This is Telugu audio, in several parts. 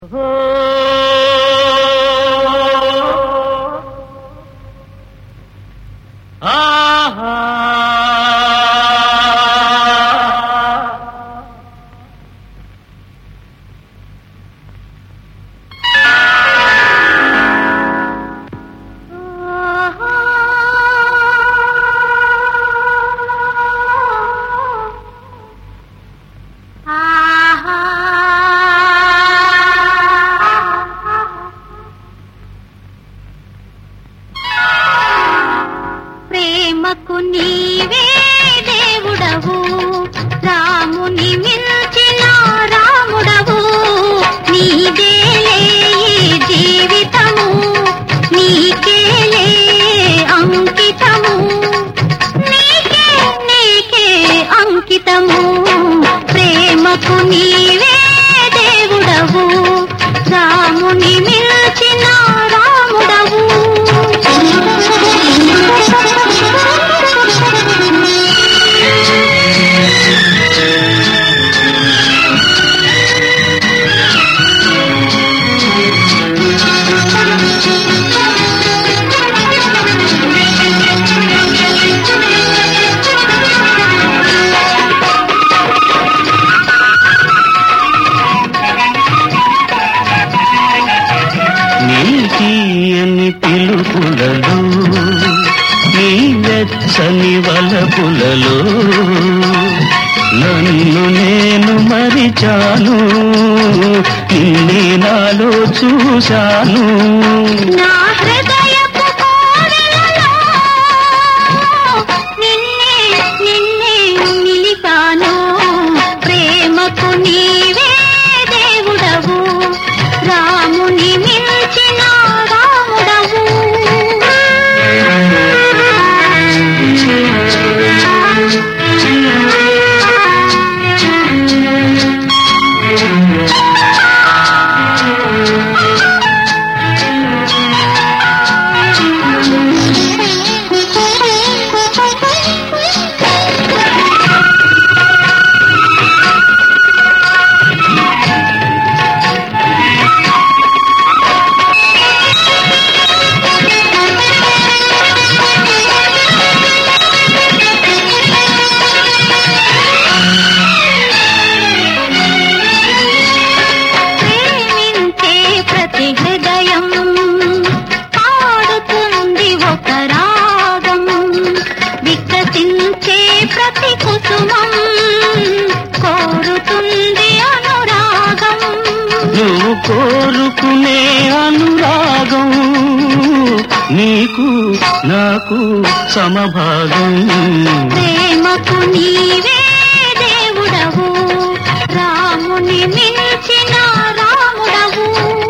ప్రేమకు నీవే దేవుడవు, రాముని మించిన రాముడవు. నీదేలే ఈ జీవితము, నీకేలే అంకితము, నీకే నీకే అంకితము. ప్రేమకు నీవే దేవుడవు, రాముని మించిన రాముడవు. నీతియని పిలుపులలో, నీ వెచ్చని వలపులలో నన్ను నేను మరిచాను, నిన్నే నాలో చూశాను. నా హృదయపు కోవెలలో నిన్నే నిన్నే నిలిపాను. ప్రేమకు నీవే దేవుడవు, రాముని మించిన రాముడవు. హృదయం పాడుతుంది ఒక రాగం, వికసించే ప్రతి కుసుమం కోరుతుంది అనురాగం. నువ్వు కోరుకునే అనురాగం, నీకు నాకు సమభాగం. ప్రేమకు నీవే దేవుడవు, రాముని మించిన రాముడవు.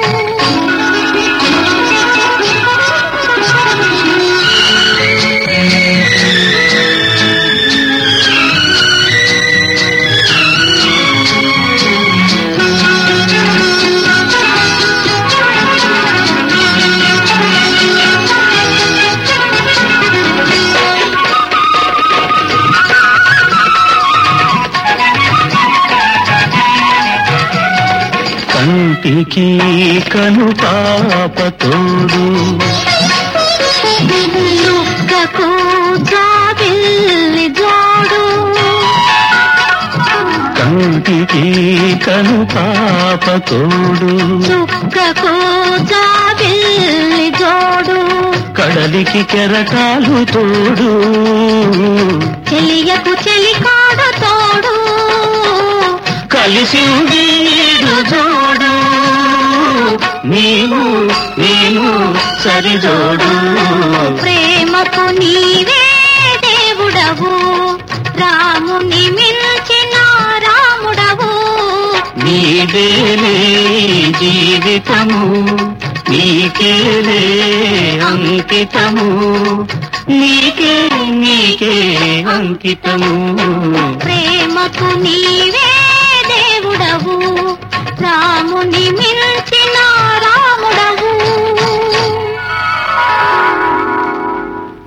కంటికి కను పాప తోడు, దుఃఖకు జాబిల్లి జోడు. కంటికి కను పాప తోడు, దుఃఖకు జాబిల్లి జోడు. కడలికి కెరటాలు తోడు, చెలియకు చెలికాడు తోడు. కలిసి వీడు జోడు, నీవు నేను సరిజోడు. ప్రేమకు నీవే దేవుడవు, రాముని మించిన రాముడవు. నీదేలే జీవితము, నీకేలే అంకితము, నీకే నీకే అంకితము. ప్రేమకు నీవే దేవుడవు, రాముని మించిన